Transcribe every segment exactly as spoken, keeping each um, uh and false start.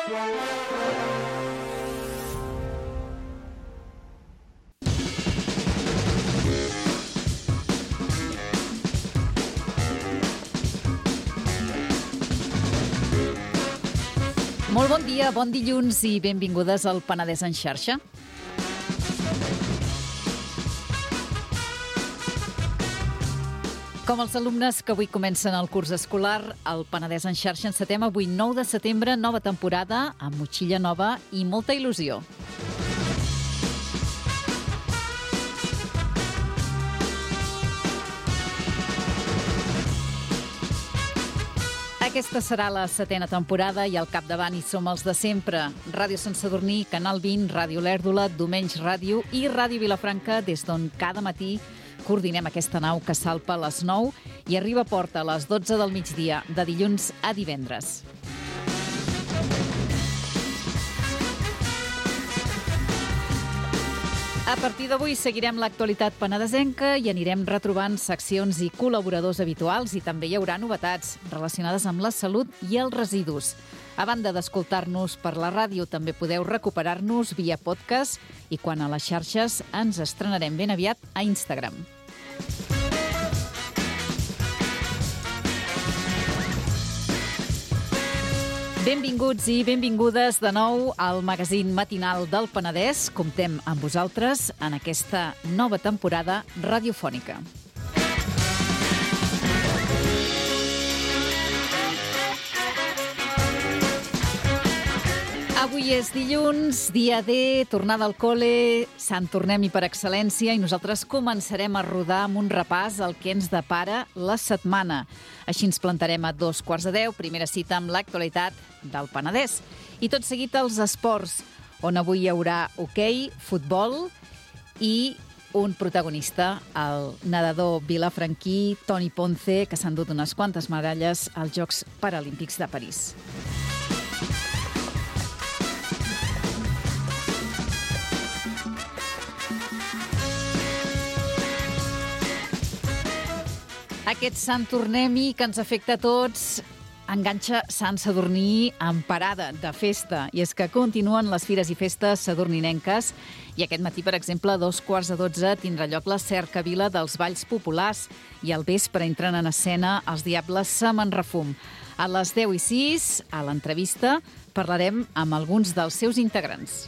Molt bon dia, bon dilluns i benvingudes al Penedès en xarxa. Com els alumnes que avui comencen el curs escolar, al Penedès en xarxa encetem avui nou de setembre, nova temporada, amb motxilla nova i molta il·lusió. Aquesta serà la setena temporada i al capdavant hi som els de sempre. Ràdio Sant Sadurní, Canal vint, Ràdio Lèrdula, Domenys Ràdio i Ràdio Vilafranca, des d'on cada matí coordinem aquesta nau que salpa a les nou i arriba a port a les dotze del migdia, de dilluns a divendres. A partir d'avui seguirem l'actualitat penedesenca i anirem retrobant seccions i col·laboradors habituals i també hi haurà novetats relacionades amb la salut i els residus. A banda d'escoltar-nos per la ràdio, també podeu recuperar-nos via podcast i quan a les xarxes ens estrenarem ben aviat a Instagram. Benvinguts i benvingudes de nou al magazín matinal del Penedès. Comptem amb vosaltres en aquesta nova temporada radiofònica. Avui és dilluns, dia D, tornada al col·le, Sant Tornem-hi per excel·lència i nosaltres començarem a rodar amb un repàs al que ens depara la setmana. Així ens plantarem a dos quarts de deu, primera cita amb l'actualitat del Penedès. I tot seguit els esports, on avui hi haurà hoquei, futbol i un protagonista, el nedador vilafranquí Toni Ponce, que s'ha endut unes quantes medalles als Jocs Paralímpics de París. Aquest Sant Tornem-hi que ens afecta a tots enganxa Sant Sadurní en parada de festa. I és que continuen les fires i festes sadurninenques i aquest matí, per exemple, a dos quarts de dotze tindrà lloc la cercavila dels balls populars i al vespre entren en escena els Diables Semen Refum. A les deu i sis, a l'entrevista, parlarem amb alguns dels seus integrants.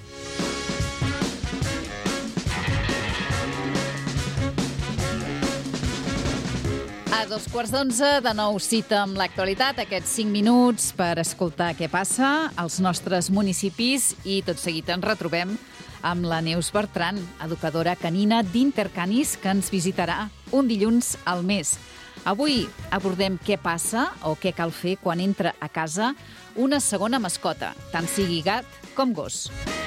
A dos quarts d'onze, de nou cita amb l'actualitat, aquests cinc minuts per escoltar què passa als nostres municipis i tot seguit ens retrobem amb la Neus Bertran, educadora canina d'Intercanis, que ens visitarà un dilluns al mes. Avui abordem què passa o què cal fer quan entra a casa una segona mascota, tant sigui gat com gos.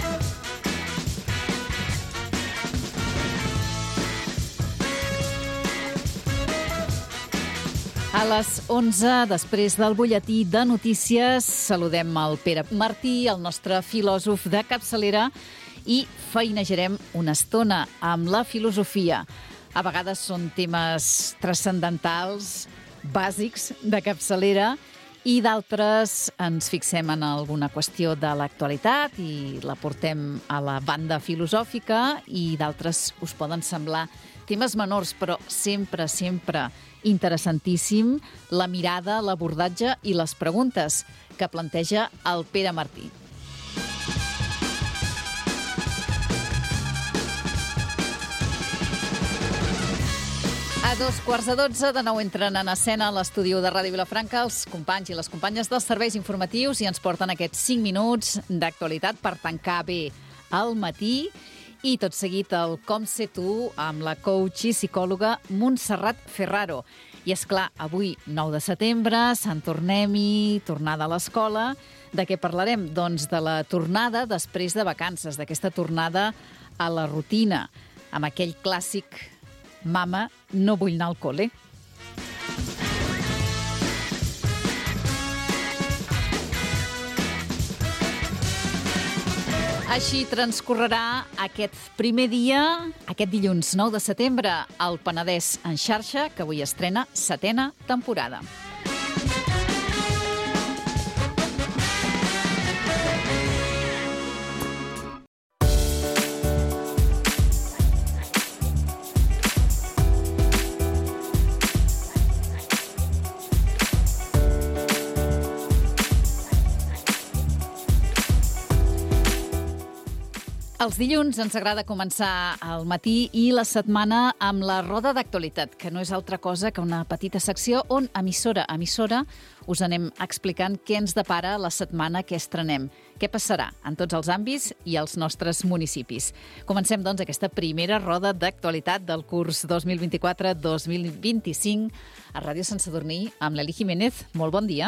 A les onze, després del butlletí de notícies, saludem el Pere Martí, el nostre filòsof de capçalera, i feinejarem una estona amb la filosofia. A vegades són temes transcendentals, bàsics de capçalera, i d'altres ens fixem en alguna qüestió de l'actualitat i la portem a la banda filosòfica, i d'altres us poden semblar temes menors, però sempre, sempre interessantíssim la mirada, l'abordatge i les preguntes que planteja el Pere Martí. A dos quarts de dotze, de nou entren en escena a l'estudi de Ràdio Vilafranca els companys i les companyes dels serveis informatius i ens porten aquests cinc minuts d'actualitat per tancar bé el matí. I tot seguit el Com sé tu amb la coach i psicòloga Montserrat Ferraro. I és clar, avui, nou de setembre, Sant Tornem-hi, tornada a l'escola. De què parlarem? Doncs de la tornada després de vacances, d'aquesta tornada a la rutina, amb aquell clàssic «Mama, no vull anar al col·le». Així transcorrerà aquest primer dia, aquest dilluns nou de setembre, al Penedès en xarxa, que avui estrena setena temporada. Els dilluns ens agrada començar al matí i la setmana amb la roda d'actualitat, que no és altra cosa que una petita secció on, emissora a emissora, us anem explicant què ens depara la setmana que estrenem, què passarà en tots els àmbits i als nostres municipis. Comencem, doncs, aquesta primera roda d'actualitat del curs dos mil vint-i-quatre dos mil vint-i-cinc a Ràdio Sant Sadurní amb l'Eli Jiménez. Molt bon dia.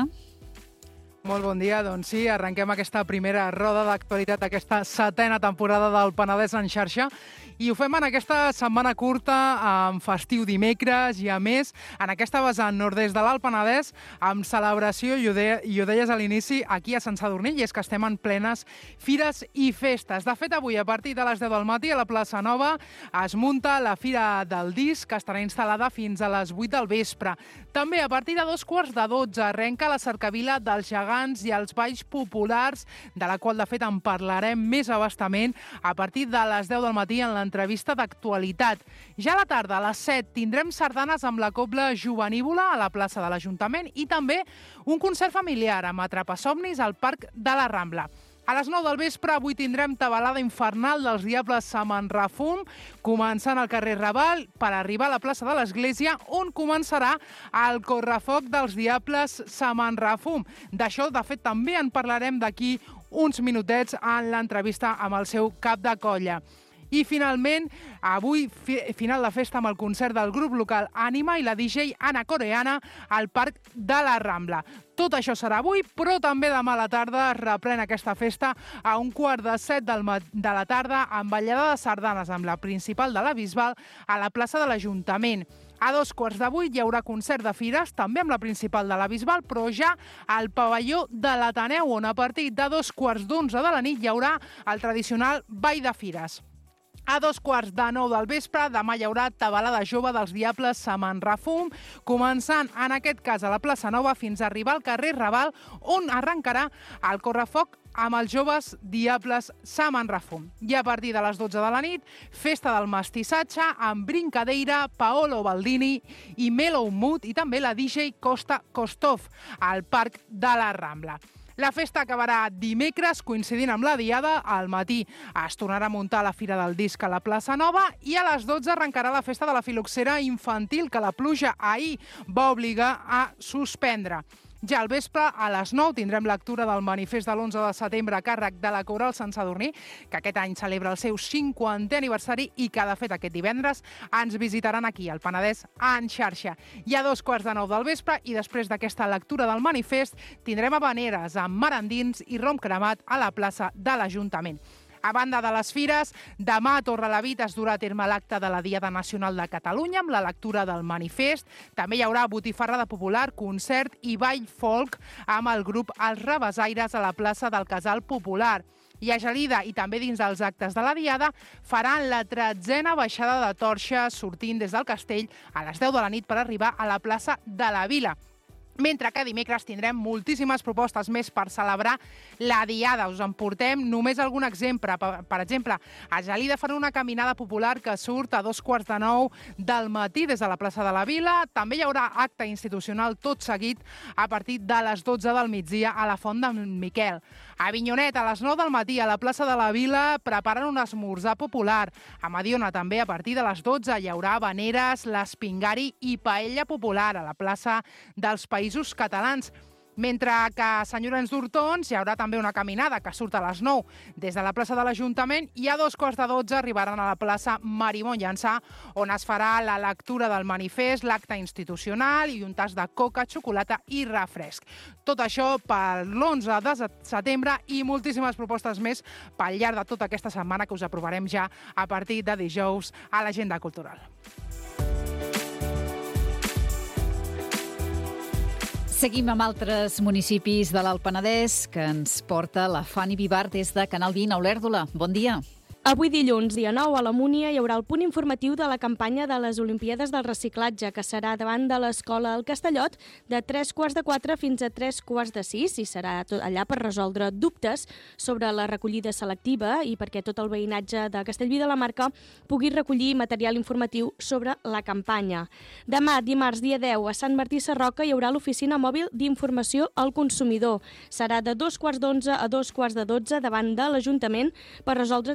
Molt bon dia, doncs sí, arrenquem aquesta primera roda d'actualitat, aquesta setena temporada del Penedès en xarxa, i ho fem en aquesta setmana curta, amb festiu dimecres, i a més, en aquesta vessant nord-est de l'Alt Penedès, amb celebració, i ho, de, i ho deies a l'inici, aquí a Sant Sadurní, i és que estem en plenes fires i festes. De fet, avui, a partir de les deu del matí, a la plaça Nova, es munta la Fira del Disc, que estarà instal·lada fins a les vuit del vespre. També, a partir de dos quarts de dotze, arrenca la cercavila dels gegants i els balls populars, de la qual, de fet, en parlarem més abastament a partir de les deu del matí en l'entrevista d'actualitat. Ja a la tarda, a les set, tindrem sardanes amb la Cobla Jovenívola a la plaça de l'Ajuntament i també un concert familiar amb Atrapasomnis al Parc de la Rambla. A les nou del vespre avui tindrem tabalada infernal dels Diables Samanrafum, començant al carrer Raval per arribar a la plaça de l'Església, on començarà el correfoc dels Diables Samanrafum. D'això, de fet, també en parlarem d'aquí uns minutets en l'entrevista amb el seu cap de colla. I finalment, avui, fi, final de festa amb el concert del grup local Ànima i la D J Ana Coreana al Parc de la Rambla. Tot això serà avui, però també demà a la tarda es reprèn aquesta festa a un quart de set del de la tarda amb ballada de sardanes amb la principal de la Bisbal a la plaça de l'Ajuntament. A dos quarts de vuit hi haurà concert de fires, també amb la principal de la Bisbal, però ja al pavelló de l'Ateneu, on a partir de dos quarts d'onze de la nit hi haurà el tradicional ball de fires. A dos quarts de nou del vespre, demà hi haurà tabalada jove dels Diables Samanrafum, començant en aquest cas a la plaça Nova fins a arribar al carrer Raval, on arrencarà el correfoc amb els joves Diables Samanrafum. I a partir de les dotze de la nit, festa del mestissatge amb Brincadeira, Paolo Baldini i Mellow Mood i també la D J Costa Kostov al Parc de la Rambla. La festa acabarà dimecres, coincidint amb la diada, al matí. Es tornarà a muntar la Fira del Disc a la plaça Nova i a les dotze arrencarà la festa de la filoxera infantil que la pluja ahir va obligar a suspendre. Ja al vespre, a les nou, tindrem lectura del manifest de l'onze de setembre a càrrec de la Coral Sant Sadurní, que aquest any celebra el seu cinquantè aniversari i que, de fet, aquest divendres ens visitaran aquí, al Penedès, en xarxa. I a dos quarts de nou del vespre, i després d'aquesta lectura del manifest, tindrem habaneres amb marandins i rom cremat a la plaça de l'Ajuntament. A banda de les fires, demà a Torrelavit es durà a terme l'acte de la Diada Nacional de Catalunya amb la lectura del manifest. També hi haurà botifarrada popular, concert i ball folk amb el grup Els Rabasaires a la plaça del Casal Popular. I a Gelida, i també dins dels actes de la Diada, faran la tretzena baixada de torxa sortint des del castell a les deu de la nit per arribar a la plaça de la Vila. Mentre que dimecres tindrem moltíssimes propostes més per celebrar la Diada. Us en portem només algun exemple. Per exemple, a Gelida faran una caminada popular que surt a dos quarts de nou del matí des de la plaça de la Vila. També hi haurà acte institucional tot seguit a partir de les dotze del migdia a la Font d'en Miquel. A Avinyonet, a les nou del matí, a la plaça de la Vila, preparen un esmorzar popular. A Mediona, també, a partir de les dotze, hi haurà habaneres, l'espingari i paella popular a la plaça dels Països Catalans. Mentre que a Sant Llorenç d'Hortons hi haurà també una caminada que surt a les nou des de la plaça de l'Ajuntament i a dos quarts de dotze arribaran a la plaça Marimon Llançà, on es farà la lectura del manifest, l'acte institucional i un tas de coca, xocolata i refresc. Tot això per l'onze de setembre i moltíssimes propostes més pel llarg de tota aquesta setmana que us aprovarem ja a partir de dijous a l'Agenda Cultural. Seguim amb altres municipis de l'Alt Penedès que ens porta la Fanny Vivar des de Canal vint a Olèrdola. Bon dia. Avui dilluns, dia nou, a la Múnia, hi haurà el punt informatiu de la campanya de les Olimpíades del Reciclatge, que serà davant de l'escola El Castellot de tres quarts de quatre fins a tres quarts de sis i serà tot allà per resoldre dubtes sobre la recollida selectiva i perquè tot el veïnatge de Castellví de la Marca pugui recollir material informatiu sobre la campanya. Demà, dimarts, dia deu, a Sant Martí Sarroca hi haurà l'oficina mòbil d'informació al consumidor. Serà de dos quarts d'onze a dos quarts de dotze davant de l'Ajuntament per resoldre també dubtes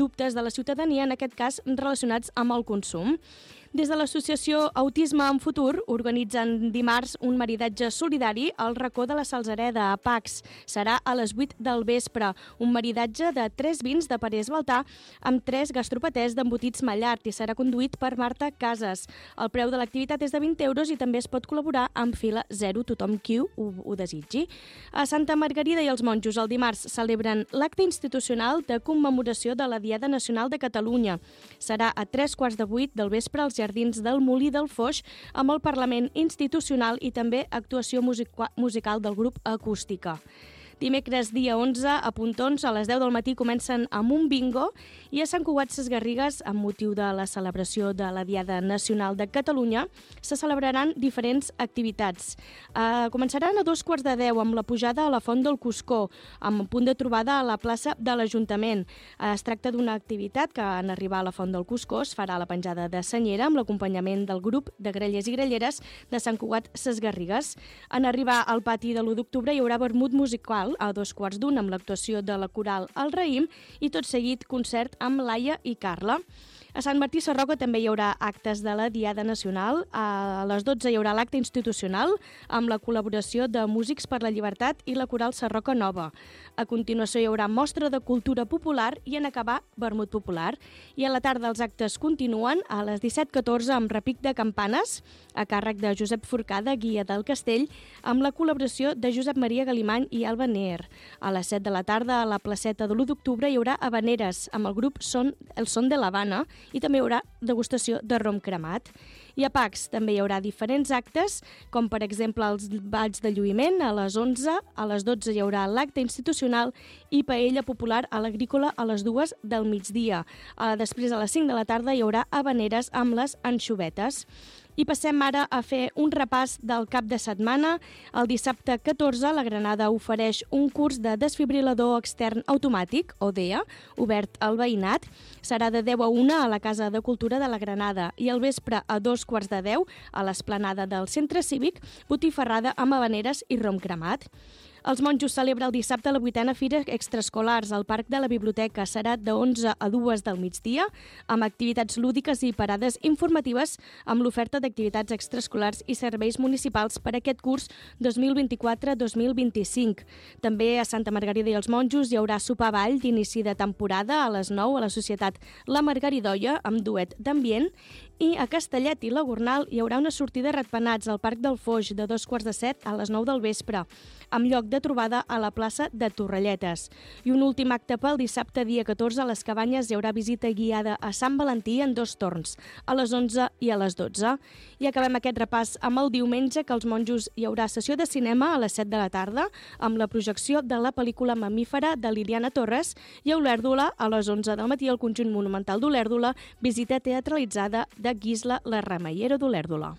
dubtes de la ciutadania, en aquest cas relacionats amb el consum. Des de l'associació Autisme en Futur organitzen dimarts un maridatge solidari al racó de la Salzareda, a Pacs. Serà a les vuit del vespre, un maridatge de tres vins de Parés Baltà amb tres gastropatés d'embotits Mallart i serà conduït per Marta Casas. El preu de l'activitat és de vint euros i també es pot col·laborar amb fila zero, tothom qui ho, ho desitgi. A Santa Margarida i els Monjos el dimarts celebren l'acte institucional de commemoració de la Diada Nacional de Catalunya. Serà a tres quarts de vuit del vespre als Jardins del Molí del Foix amb el Parlament Institucional i també actuació musica- musical del grup Acústica. Dimecres, dia onze, a Pontons, a les deu del matí comencen amb un bingo i a Sant Cugat Sesgarrigues, amb motiu de la celebració de la Diada Nacional de Catalunya, se celebraran diferents activitats. Uh, començaran a dos quarts de deu amb la pujada a la Font del Cuscó, amb un punt de trobada a la plaça de l'Ajuntament. Uh, es tracta d'una activitat que, en arribar a la Font del Cuscó, es farà la penjada de senyera amb l'acompanyament del grup de grellers i grelleres de Sant Cugat Sesgarrigues. En arribar al pati de l'u d'octubre hi haurà vermut musical a dos quarts d'un amb l'actuació de la coral El Raïm i tot seguit concert amb Laia i Carla. A Sant Martí Sarroca també hi haurà actes de la Diada Nacional. A les dotze hi haurà l'acte institucional amb la col·laboració de Músics per la Llibertat i la coral Sarroca Nova. A continuació hi haurà mostra de cultura popular i en acabar vermut popular. I a la tarda els actes continuen a les disset catorze amb repic de campanes a càrrec de Josep Forcada, guia del castell, amb la col·laboració de Josep Maria Galimany i Alba Neer. A les set de la tarda a la placeta de l'u d'octubre hi haurà habaneres amb el grup Son, el Son de l'Havana i també hi haurà degustació de rom cremat. I a Pacs també hi haurà diferents actes, com per exemple els balls de lluïment a les onze, a les dotze hi haurà l'acte institucional i paella popular a l'Agrícola a les dues del migdia. Després a les cinc de la tarda hi haurà habaneres amb les anxovetes. I passem ara a fer un repàs del cap de setmana. El dissabte catorze, la Granada ofereix un curs de desfibrilador extern automàtic, o D E A, obert al veïnat. Serà de deu a una a la Casa de Cultura de la Granada i al vespre a dos quarts de deu a l'esplanada del Centre Cívic, botifarrada amb habaneres i rom cremat. Els Monjos celebra el dissabte la vuitena Fira Extraescolars al Parc de la Biblioteca. Serà de onze a dues del migdia, amb activitats lúdiques i parades informatives amb l'oferta d'activitats extraescolars i serveis municipals per a aquest curs dos mil vint-i-quatre dos mil vint-i-cinc. També a Santa Margarida i els Monjos hi haurà sopar ball d'inici de temporada a les nou a la Societat La Margaridoia amb duet d'ambient i a Castellet i la Gornal hi haurà una sortida de ratpenats al Parc del Foix de dos quarts de set a les nou del vespre, amb lloc de trobada a la plaça de Torrelletes. I un últim acte pel dissabte, dia catorze, a les Cabanyes hi haurà visita guiada a Sant Valentí en dos torns, a les onze i a les dotze. I acabem aquest repàs amb el diumenge, que als Monjos hi haurà sessió de cinema a les set de la tarda, amb la projecció de la pel·lícula Mamífera de Liliana Torres, i a Olèrdola, a les onze del matí, al Conjunt Monumental d'Olèrdola, visita teatralitzada de Guisla la Remeiera d'Olèrdola.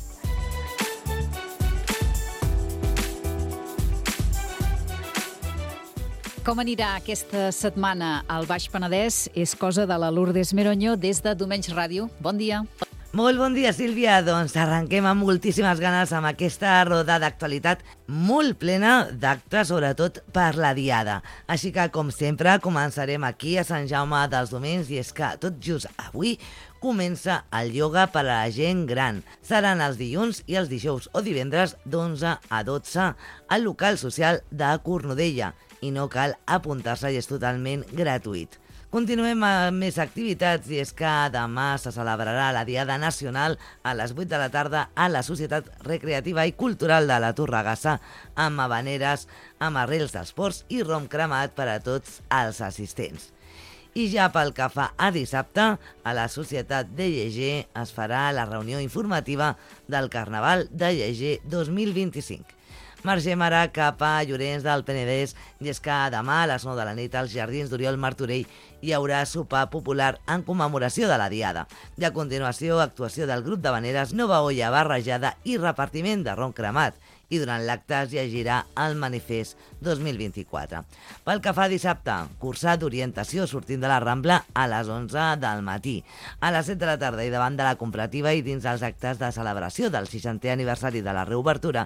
Com anirà aquesta setmana al Baix Penedès és cosa de la Lourdes Meronyo des de Domenys Ràdio. Bon dia. Molt bon dia, Sílvia. Doncs arrenquem amb moltíssimes ganes amb aquesta roda d'actualitat molt plena d'actes, sobretot per la Diada. Així que, com sempre, començarem aquí a Sant Jaume dels Domenys i és que tot just avui comença el ioga per a la gent gran. Seran els dilluns i els dijous o divendres d'onze a dotze al local social de Cornudella i no cal apuntar-se i és totalment gratuït. Continuem amb més activitats i és que demà se celebrarà la Diada Nacional a les vuit de la tarda a la Societat Recreativa i Cultural de la Torregassa amb habaneres, amb arrels d'esports i rom cremat per a tots els assistents. I ja pel que fa a dissabte, a la Societat de Lleger es farà la reunió informativa del Carnaval de Lleger dos mil vint-i-cinc. Marxem ara cap a Llorenç del Penedès i és que demà a les nou de la nit als Jardins d'Oriol Martorell hi haurà sopar popular en commemoració de la Diada. I a continuació, actuació del grup d'habaneres, nova olla barrejada i repartiment de rom cremat. I durant l'acte es llegirà el manifest dos mil vint-i-quatre. Pel que fa a dissabte, cursar d'orientació sortint de la Rambla a les onze del matí. A les set de la tarda i davant de la comparativa i dins els actes de celebració del seixantè aniversari de la reobertura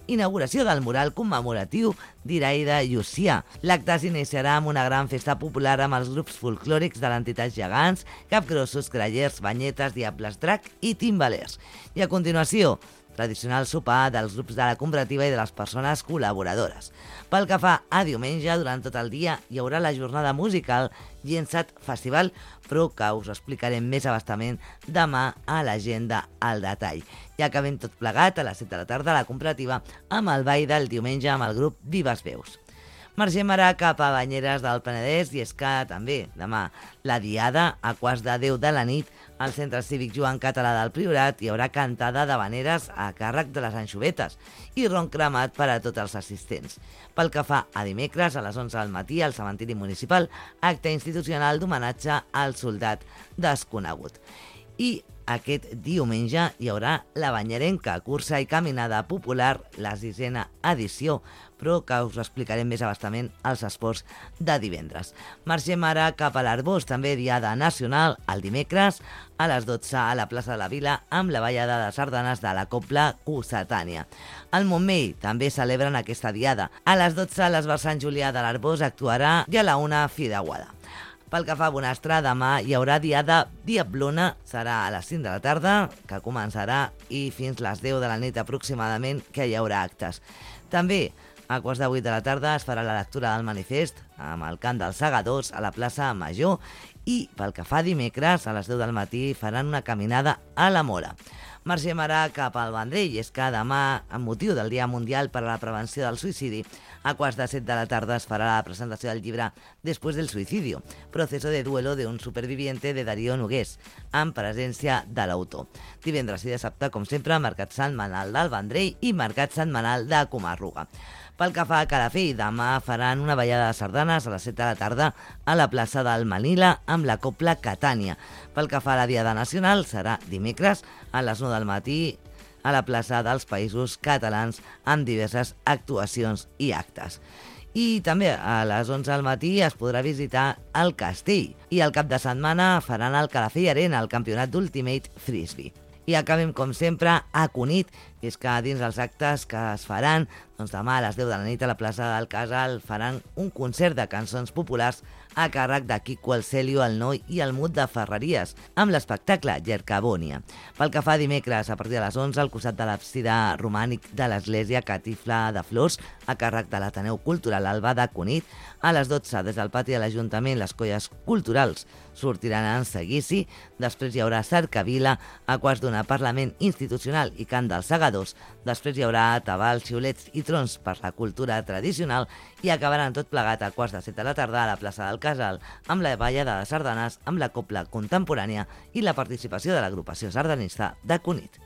inauguració del mural commemoratiu d'Iraida Llucià. L'acte s'iniciarà amb una gran festa popular amb els grups folclòrics de l'entitat Gegants, Capgrossos, Grallers, Banyetes, Diables Drac i Timbalers. I a continuació, tradicional sopar dels grups de la cooperativa i de les persones col·laboradores. Pel que fa a diumenge, durant tot el dia hi haurà la jornada musical Llençat Festival, però que us explicarem més abastament demà a l'agenda al detall. I acabem tot plegat a les set de la tarda a la cooperativa amb el ball del diumenge amb el grup Vives Veus. Marxem ara cap a Banyeres del Penedès i és que també demà la diada a quarts de deu de la nit al Centre Cívic Joan Català del Priorat hi haurà cantada d'havaneres a càrrec de les Anxovetes i ron cremat per a tots els assistents. Pel que fa a dimecres, a les onze del matí, al cementiri municipal, acte institucional d'homenatge al soldat desconegut. I aquest diumenge hi haurà la banyerenca, cursa i caminada popular, la sisena edició, però que us explicarem més abastament als esports de divendres. Marxem ara cap a l'Arbós, també diada nacional, el dimecres, a les dotze a la plaça de la Vila, amb la ballada de sardanes de la Cobla Cossetània. Al Montmell també celebren aquesta diada. A les dotze, a l'Esbar Sant Julià de l'Arbós actuarà i a la una Fideuada. Pel que fa a Bonastre, demà hi haurà diada Diablona, serà a les cinc de la tarda, que començarà, i fins les deu de la nit aproximadament, que hi haurà actes. També a quarts de vuit de la tarda es farà la lectura del manifest amb el cant dels segadors a la plaça Major i, pel que fa a dimecres, a les deu del matí faran una caminada a la Mora. Marxem ara cap al Vendrell, i és que demà, amb motiu del Dia Mundial per a la Prevenció del Suïcidi, a quarts de set de la tarda es farà la presentació del llibre Después del suicidio, proceso de duelo de un superviviente de Darío Nogués, amb presència de l'autor. Divendres i dissabte, com sempre, Mercat Setmanal del Vendrell i Mercat Setmanal de Comarruga. Pel que fa a Calafell, demà faran una ballada de sardanes a les set de la tarda a la plaça del Manila amb la Cobla Catània. Pel que fa a la Diada Nacional, serà dimecres a les nou del matí a la plaça dels Països Catalans amb diverses actuacions i actes. I també a les onze del matí es podrà visitar el castell i al cap de setmana faran el Calafell Arena, el campionat d'Ultimate Frisbee. I acabem, com sempre, a Cunit, i és que dins dels actes que es faran, doncs demà a les deu de la nit a la plaça del Casal faran un concert de cançons populars a càrrec de Quico el Celio, el Noi i el Mut de Ferreries, amb l'espectacle Gercabònia. Pel que fa a dimecres, a partir de les onze, al costat de l'absida romànic de l'església Catifla de Flors, a càrrec de l'Ateneu Cultural Alba de Cunit, a les dotze, des del pati de l'Ajuntament, les colles culturals sortiran en seguici, després hi haurà cercavila, a quarts d'una Parlament Institucional i cant dels segadors, després hi haurà tabals, xiulets i trons per la cultura tradicional i acabaran tot plegat a quarts de set de la tarda a la plaça del Casal amb la ballada de sardanes, amb la cobla contemporània i la participació de l'agrupació sardanista de Cunit.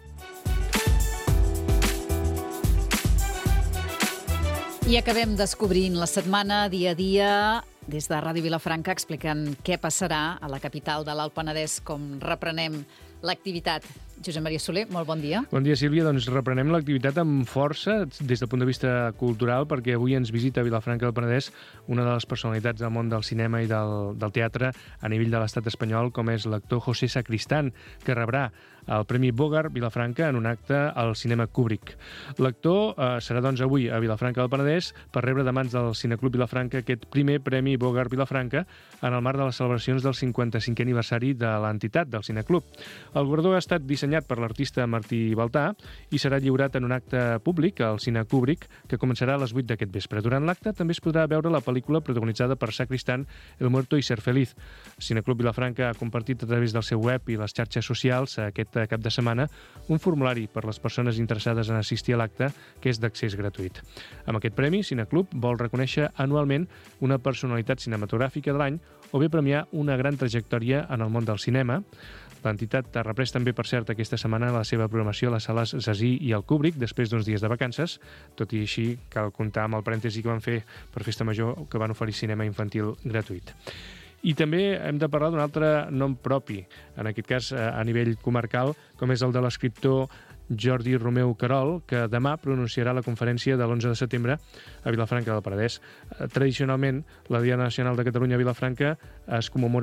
I acabem descobrint la setmana dia a dia des de Ràdio Vilafranca explicant què passarà a la capital de l'Alt Penedès, com reprenem l'activitat. Josep Maria Soler, molt bon dia. Bon dia, Sílvia. Doncs reprenem l'activitat amb força des del punt de vista cultural, perquè avui ens visita a Vilafranca del Penedès una de les personalitats del món del cinema i del, del teatre a nivell de l'estat espanyol, com és l'actor José Sacristán, que rebrà el Premi Bogart Vilafranca en un acte al Cinema Kubrick. L'actor eh, serà doncs avui a Vilafranca del Penedès per rebre de mans del Cineclub Vilafranca aquest primer Premi Bogart Vilafranca en el marc de les celebracions del cinquanta-cinquè aniversari de l'entitat, del Cineclub. El guardó ha estat dissenyat per l'artista Martí Baltà i serà lliurat en un acte públic al Cine Kubrick, que començarà a les vuit d'aquest vespre. Durant l'acte també es podrà veure la pel·lícula protagonitzada per Sacristán, El muerto y ser feliz. El Cineclub Vilafranca ha compartit a través del seu web i les xarxes socials aquest cap de setmana un formulari per les persones interessades en assistir a l'acte, que és d'accés gratuït. Amb aquest premi, Cineclub vol reconèixer anualment una personalitat cinematogràfica de l'any o bé premiar una gran trajectòria en el món del cinema. L'entitat ha reprès també, per cert, aquesta setmana la seva programació a les sales Zasí i el Kubrick, després d'uns dies de vacances. Tot i així, cal comptar amb el parèntesi que van fer per Festa Major, que van oferir cinema infantil gratuït. I també hem de parlar d'un altre nom propi, en aquest cas a nivell comarcal, com és el de l'escriptor Jordi Romeu Querol, que demà pronunciarà la conferència de l'onze de setembre a Vilafranca del Penedès. Tradicionalment, la Diada Nacional de Catalunya a Vilafranca es commemora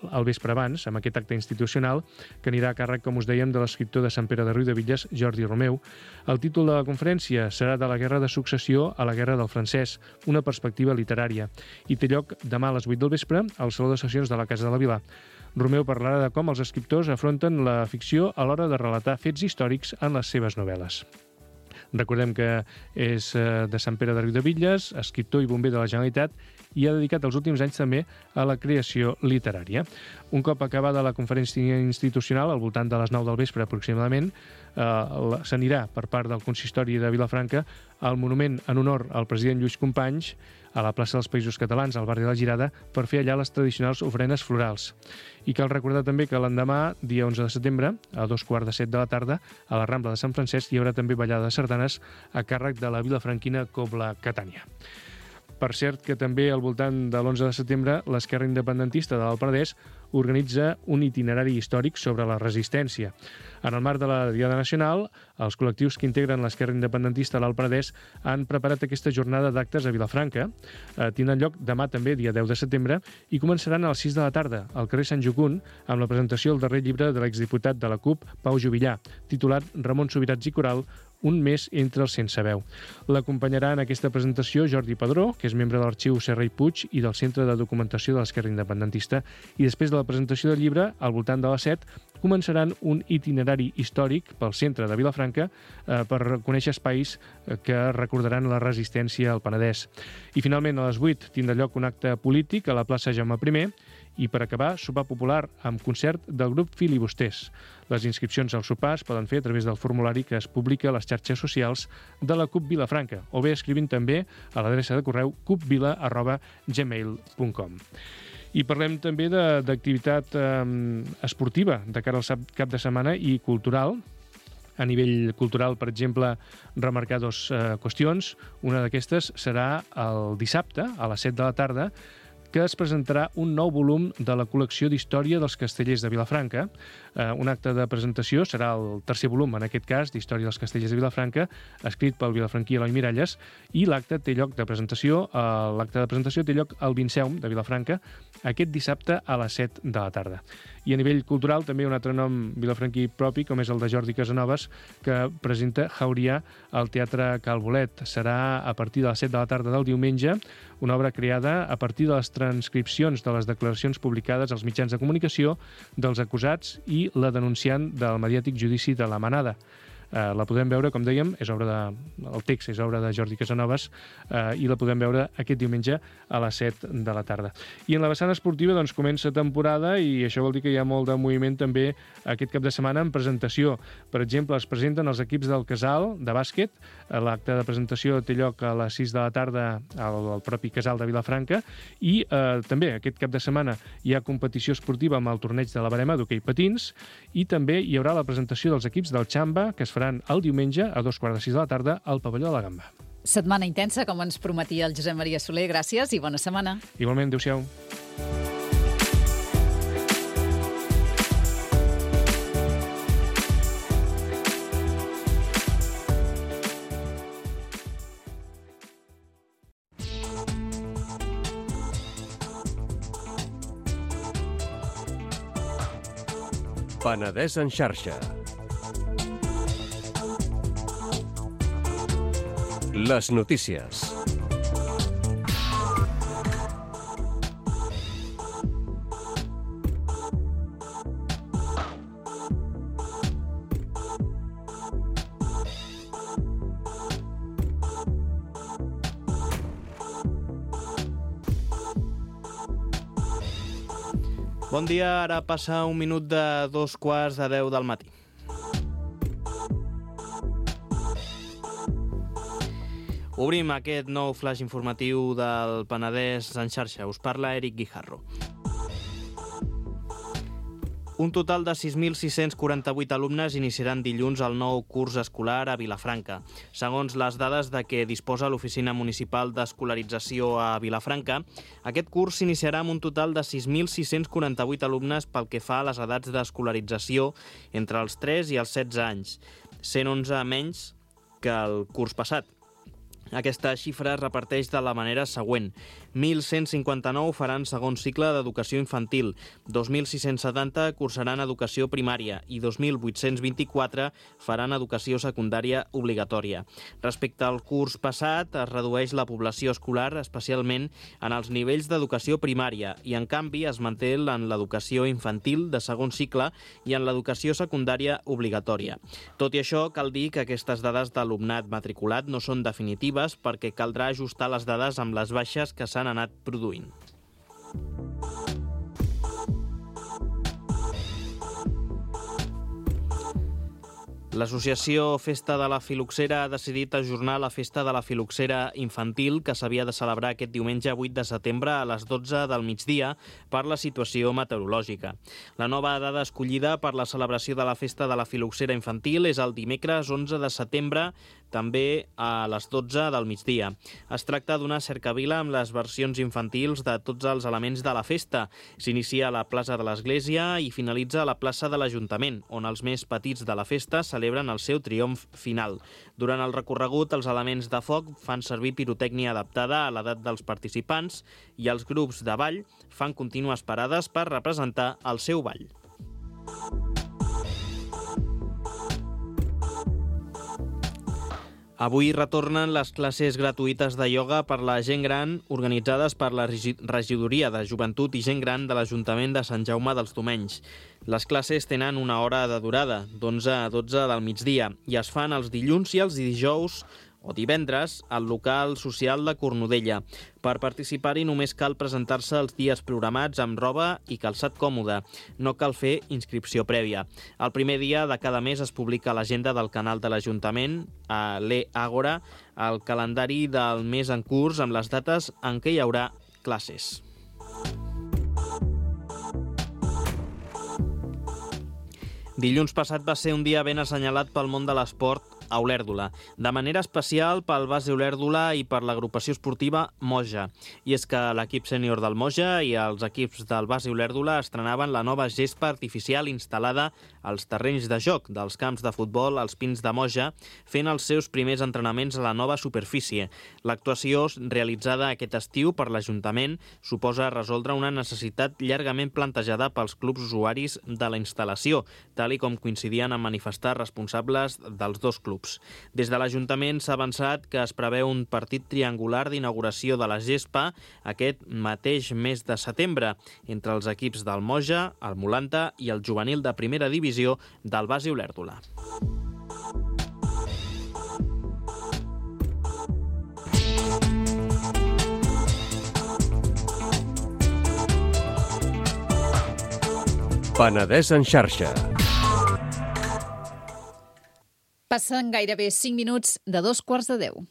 al vespre abans, amb aquest acte institucional, que anirà a càrrec, com us dèiem, de l'escriptor de Sant Pere de Riudebitlles, Jordi Romeu. El títol de la conferència serà De la guerra de successió a la guerra del francès, una perspectiva literària, i té lloc demà a les vuit del vespre al Saló de Sessions de la Casa de la Vila. Romeu parlarà de com els escriptors afronten la ficció a l'hora de relatar fets històrics en les seves novel·les. Recordem que és de Sant Pere de Riudebitlles, escriptor i bomber de la Generalitat, i ha dedicat els últims anys també a la creació literària. Un cop acabada la conferència institucional, al voltant de les nou del vespre aproximadament, eh, s'anirà per part del Consistori de Vilafranca al monument en honor al president Lluís Companys, a la plaça dels Països Catalans, al barri de la Girada, per fer allà les tradicionals ofrenes florals. I cal recordar també que l'endemà, dia onze de setembre, a dos quarts de set de la tarda, a la Rambla de Sant Francesc, hi haurà també ballada de sardanes a càrrec de la vilafranquina Cobla Catània. Per cert que també al voltant de l'onze de setembre l'Esquerra Independentista de l'Alt Penedès organitza un itinerari històric sobre la resistència. En el marc de la Diada Nacional, els col·lectius que integren l'Esquerra Independentista de l'Alt Penedès han preparat aquesta jornada d'actes a Vilafranca. Eh, tindran lloc demà també, dia deu de setembre, i començaran a les sis de la tarda al carrer Sant Jocund amb la presentació del darrer llibre de l'exdiputat de la CUP, Pau Juvillà, titulat Ramon Subirats i Coral, un mes entre els sense veu. L'acompanyarà en aquesta presentació Jordi Padró, que és membre de l'Arxiu Serra i Puig i del Centre de Documentació de l'Esquerra Independentista, i després de la presentació del llibre, al voltant de les set, començaran un itinerari històric pel centre de Vilafranca eh, per conèixer espais que recordaran la resistència al Penedès. I finalment, a les vuit, tindrà lloc un acte polític a la plaça Jaume primer, i per acabar, sopar popular amb concert del grup Filibusters. Les inscripcions al sopar es poden fer a través del formulari que es publica a les xarxes socials de la CUP Vilafranca, o bé escrivint també a l'adreça de correu cupvila arroba gmail punt com. I parlem també d'activitat eh, esportiva de cara al cap de setmana i cultural. A nivell cultural, per exemple, remarcar dues eh, qüestions. Una d'aquestes serà el dissabte, a les set de la tarda, que es presentarà un nou volum de la col·lecció d'història dels castellers de Vilafranca. Eh, un acte de presentació serà el tercer volum, en aquest cas, d'Història dels castellers de Vilafranca, escrit pel vilafranquí Eloi Miralles, i l'acte té lloc de presentació, eh, l'acte de presentació té lloc al Vinceum de Vilafranca aquest dissabte a les set de la tarda. I a nivell cultural també un altre nom vilafranquí propi, com és el de Jordi Casanovas, que presenta Jaurià al Teatre Cal Bolet. Serà a partir de les set de la tarda del diumenge, una obra creada a partir de les transcripcions de les declaracions publicades als mitjans de comunicació dels acusats i la denunciant del mediàtic judici de la Manada. Eh, la podem veure, com dèiem, és obra de, el text és obra de Jordi Casanovas eh, i la podem veure aquest diumenge a les set de la tarda. I en la vessant esportiva doncs, comença temporada i això vol dir que hi ha molt de moviment també aquest cap de setmana en presentació. Per exemple, es presenten els equips del Casal de bàsquet. L'acte de presentació té lloc a les sis de la tarda al, al propi Casal de Vilafranca i eh, també aquest cap de setmana hi ha competició esportiva amb el torneig de la Barema d'hoquei patins i també hi haurà la presentació dels equips del Xamba que es farà el diumenge a dos quarts de sis de la tarda al pavelló de la Gamba. Setmana intensa, com ens prometia el Josep Maria Soler. Gràcies i bona setmana. Igualment, adéu-siau. Penedès en xarxa. Les notícies. Bon dia, ara passa un minut de dos quarts de deu del matí. Obrim aquest nou flash informatiu del Penedès en xarxa. Us parla Eric Guijarro. Un total de sis mil sis-cents quaranta-vuit alumnes iniciaran dilluns el nou curs escolar a Vilafranca. Segons les dades de què disposa l'Oficina Municipal d'Escolarització a Vilafranca, aquest curs s'iniciarà amb un total de sis mil sis-cents quaranta-vuit alumnes pel que fa a les edats d'escolarització entre els tres i els setze anys, cent onze menys que el curs passat. Aquesta xifra es reparteix de la manera següent. mil cent cinquanta-nou faran segon cicle d'educació infantil, dos mil sis-cents setanta cursaran educació primària i dos mil vuit-cents vint-i-quatre faran educació secundària obligatòria. Respecte al curs passat, es redueix la població escolar, especialment en els nivells d'educació primària, i en canvi es manté en l'educació infantil de segon cicle i en l'educació secundària obligatòria. Tot i això, cal dir que aquestes dades d'alumnat matriculat no són definitives perquè caldrà ajustar les dades amb les baixes que s'han anat produint. L'associació Festa de la Filoxera ha decidit ajornar la Festa de la Filoxera infantil que s'havia de celebrar aquest diumenge vuit de setembre a les dotze del migdia per la situació meteorològica. La nova data escollida per la celebració de la Festa de la Filoxera infantil és el dimecres onze de setembre, també a les dotze del migdia. Es tracta d'una cercavila amb les versions infantils de tots els elements de la festa. S'inicia a la plaça de l'Església i finalitza a la plaça de l'Ajuntament, on els més petits de la festa celebren el seu triomf final. Durant el recorregut, els elements de foc fan servir pirotècnia adaptada a l'edat dels participants i els grups de ball fan contínues parades per representar el seu ball. Avui retornen les classes gratuïtes de ioga per la gent gran organitzades per la Regidoria de Joventut i Gent Gran de l'Ajuntament de Sant Jaume dels Domenys. Les classes tenen una hora de durada, d'onze a dotze del migdia, i es fan els dilluns i els dijous o divendres al local social de Cornudella. Per participar-hi només cal presentar-se els dies programats amb roba i calçat còmode. No cal fer inscripció prèvia. El primer dia de cada mes es publica a l'agenda del canal de l'Ajuntament, a l'e-Àgora, el calendari del mes en curs amb les dates en què hi haurà classes. Dilluns passat va ser un dia ben assenyalat pel món de l'esport a Olèrdola, de manera especial pel Base Olèrdola i per l'agrupació esportiva Moja. I és que l'equip sènior del Moja i els equips del Base Olèrdola estrenaven la nova gespa artificial instal·lada als terrenys de joc dels camps de futbol als Pins de Moja, fent els seus primers entrenaments a la nova superfície. L'actuació realitzada aquest estiu per l'Ajuntament suposa resoldre una necessitat llargament plantejada pels clubs usuaris de la instal·lació, tal i com coincidien en manifestar responsables dels dos clubs. Des de l'Ajuntament s'ha avançat que es preveu un partit triangular d'inauguració de la gespa aquest mateix mes de setembre entre els equips del Moja, el Molanta i el juvenil de primera divisió del Base Olèrdola. Penedès en xarxa. Passen gairebé cinc minuts de dos quarts de deu.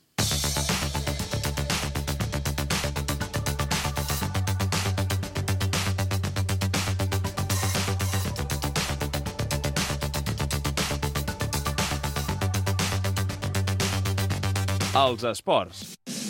Els esports.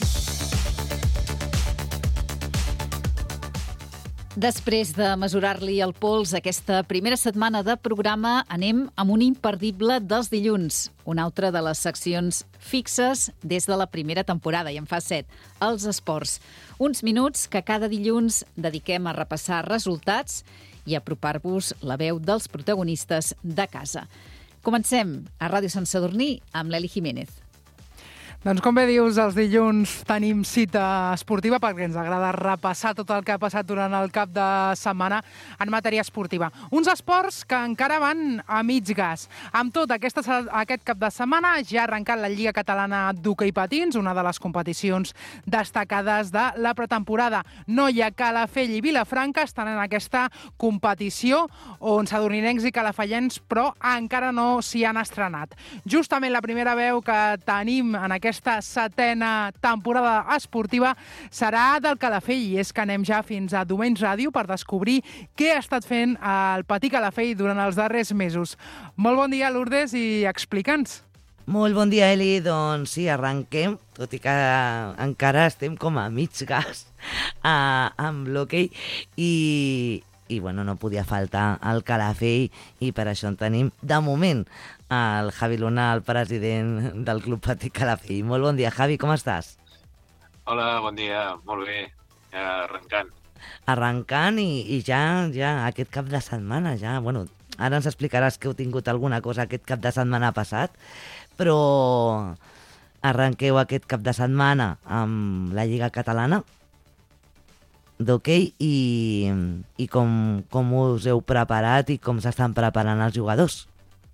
Després de mesurar-li el pols aquesta primera setmana de programa, anem amb un imperdible dels dilluns, una altra de les seccions fixes des de la primera temporada, i en fa set, els esports. Uns minuts que cada dilluns dediquem a repassar resultats i a apropar-vos la veu dels protagonistes de casa. Comencem a Ràdio Sant Sadurní amb l'Eli Jiménez. Doncs com bé dius, els dilluns tenim cita esportiva perquè ens agrada repassar tot el que ha passat durant el cap de setmana en matèria esportiva. Uns esports que encara van a mig gas. Amb tot, aquesta, aquest cap de setmana ja ha arrencat la Lliga Catalana d'Hoquei Patins, una de les competicions destacades de la pretemporada. Noia, Calafell i Vilafranca estan en aquesta competició on sadurninencs i calafellens però encara no s'hi han estrenat. Justament la primera veu que tenim en aquest Aquesta setena temporada esportiva serà del Calafell, i és que anem ja fins a Domenys Ràdio per descobrir què ha estat fent el Patí Calafell durant els darrers mesos. Molt bon dia, Lourdes, i explica'ns. Molt bon dia, Eli. Doncs sí, arrenquem, tot i que encara estem com a mig gas uh, amb l'hoquei, i, i bueno, no podia faltar el Calafell, i per això en tenim, de moment, el Javi Luna, el president del Club Patí Calafell. Molt bon dia, Javi, com estàs? Hola, bon dia, molt bé, ja arrencant. Arrencant i, i ja, ja aquest cap de setmana, ja, bueno, ara ens explicaràs que heu tingut alguna cosa aquest cap de setmana passat, però arrenqueu aquest cap de setmana amb la Lliga Catalana d'hoquei i, i com, com us heu preparat i com s'estan preparant els jugadors?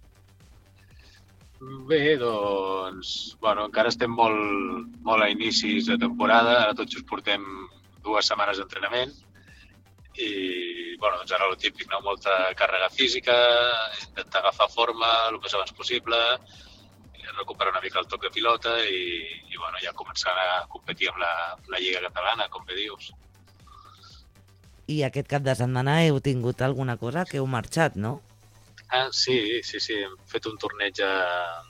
Bé, doncs, bueno, encara estem molt, molt a inicis de temporada, ara tot just portem dues setmanes d'entrenament i, bueno, doncs ara el típic, no? Molta càrrega física, intentar agafar forma el més abans possible, recuperar una mica el toc de pilota i, i bueno, ja començar a competir amb la, amb la Lliga Catalana, com bé dius. I aquest cap de setmana heu tingut alguna cosa que heu marxat, no? Ah, sí, sí, sí, hem fet un torneig a,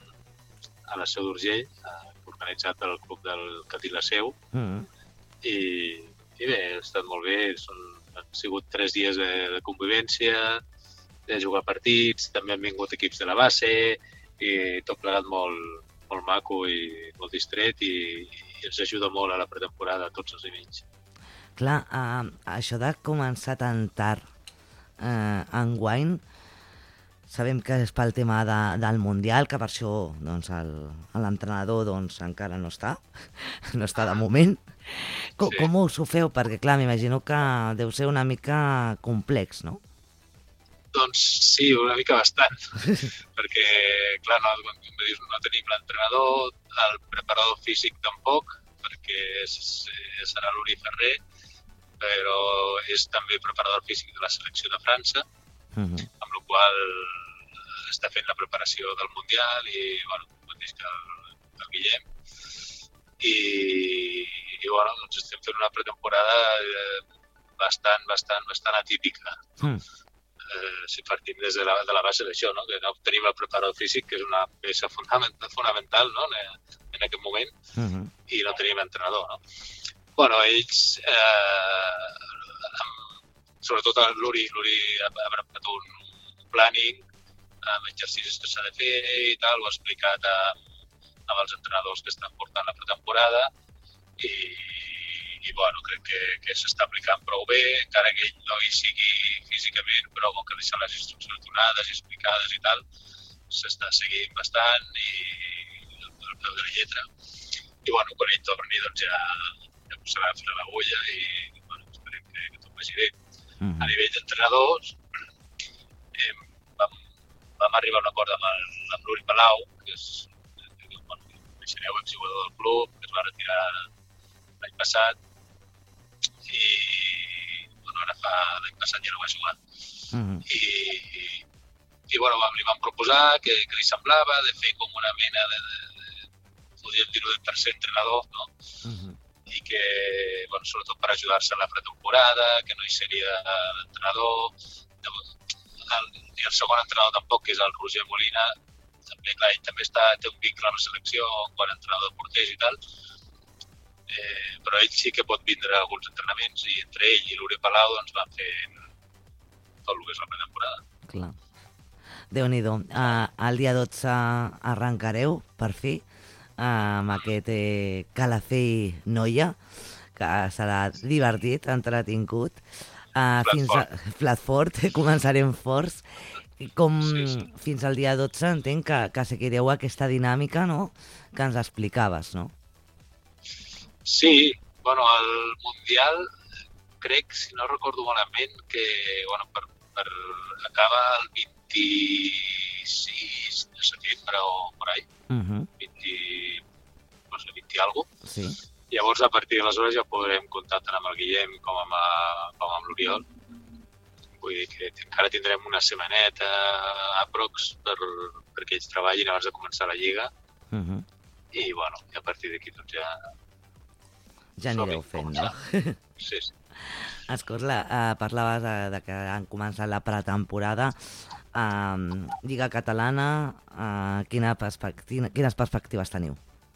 a la Seu d'Urgell, organitzat pel club del Catí la Seu, Mm. i, i bé, ha estat molt bé, són, han sigut tres dies de, de convivència, de jugar partits, també han vingut equips de la base, i tot plegat molt, molt maco i molt distret, i, i ens ajuda molt a la pretemporada, a tots els nivells. Clar, eh, això de començar tan tard eh, enguany, sabem que és pel tema de, del Mundial, que per això doncs, el- l'entrenador doncs, encara no està, no està de moment. Com, Sí. com us ho feu? Perquè, clar, m'imagino que deu ser una mica complex, no? Doncs sí, una mica bastant, perquè, clar, no, com em dius, no tenim l'entrenador, el preparador físic tampoc, perquè és, serà l'Uri Ferrer, però és també preparador físic de la selecció de França, Uh -huh. amb la qual està fent la preparació del Mundial i, bueno, el mateix que el, que el Guillem. I, i, bueno, doncs estem fent una pretemporada eh, bastant, bastant, bastant atípica. Mm. Eh, si partim des de la, de la base d'això, no? Que no tenim el preparador físic, que és una peça fonamental, fonamental no? en, en aquest moment, Uh -huh. i no tenim entrenador, no? Bueno, ells, eh, amb, sobretot l'Uri, l'Uri ha, ha preparat un, un planning amb exercicis que s'ha de fer i tal, ho ha explicat a, amb els entrenadors que estan portant la pretemporada i, i bueno, crec que, que s'està aplicant prou bé, encara que ell no hi sigui físicament, però com que deixa les instruccions donades i explicades i tal, s'està seguint bastant i al peu de la lletra. I bueno, quan ell torni doncs ja, ja posarà fil a l'agulla i bueno, esperem que, que tot vagi bé. Uh A -huh. nivell d'entrenadors, eh, vam, vam arribar a un acord amb, el, amb l'Uri Palau, que és, que, bueno, coneixereu, exjugador del club, que es va retirar l'any passat, i bueno, ara fa l'any passat ja no va jugar. Uh -huh. I, i, i bueno, vam, li vam proposar que, que li semblava de fer com una mena de, de, de podríem dir-ho, de tercer entrenador, no? Uh -huh. I que, bueno, sobretot per ajudar-se a la pretemporada, que no hi seria l'entrenador, el, i el segon entrenador tampoc, que és el Roger Molina, també, clar, ell també està, té un vincle amb la selecció quan entrenador de porters i tal, eh, però ell sí que pot vindre a alguns entrenaments i entre ell i l'Uri Palau doncs van fer tot el que és la pretemporada. Clar. Déu-n'hi-do. Uh, el dia dotze arrencareu, per fi, uh, amb aquest eh, Calafell Noia, que serà divertit, entretingut. Uh, Plat fins a Plat Fort, començarem forts. I com Sí, sí. fins al dia dotze entenc que, que seguireu aquesta dinàmica, no?, que ens explicaves, no? Sí, bueno, el Mundial crec, si no recordo malament, que bueno, per, per acaba el vint-i-sis de setembre o por ahí, Uh -huh. vint, no sé, vint i alguna cosa. Sí. Llavors, a partir d'aleshores ja podrem comptar tant amb el Guillem com amb, a, com amb l'Oriol. Vull dir que encara tindrem una setmaneta aprox per, perquè ells treballin abans de començar la Lliga Uh -huh. i, bueno, i a partir d'aquí doncs ja... Ja anireu fent, no? Sí, sí. Escolta, eh, parlaves de, de que han començat la pretemporada. Eh, Lliga Catalana, eh, quina perspectiva, quines perspectives teniu?